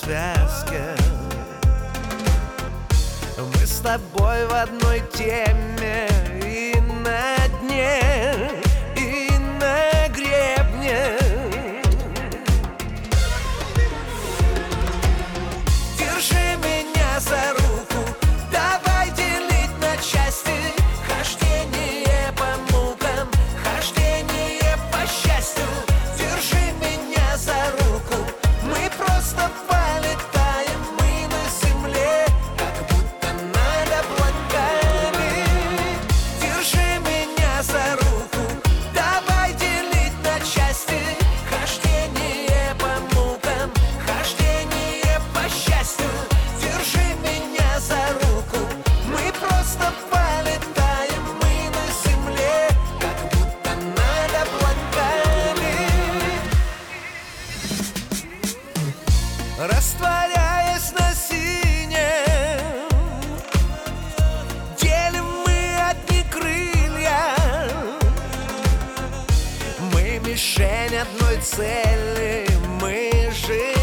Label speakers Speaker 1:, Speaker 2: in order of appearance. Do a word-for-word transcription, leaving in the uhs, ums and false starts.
Speaker 1: связке. Мы с тобой в одной теме, и на дне, и на гребне. Держи меня за руку, давай делить на части. Хождение по мукам, хождение по счастью. Держи меня за руку, мы просто полетаем, мы на земле, как будто над облаками. Держи меня за руку, давай делить на части. Хождение по мукам, хождение по счастью. Держи меня за руку, мы просто полетаем, мы на земле, как будто над облаками. Растворяясь на синем, делим мы одни крылья. Мы мишень одной цели, мы же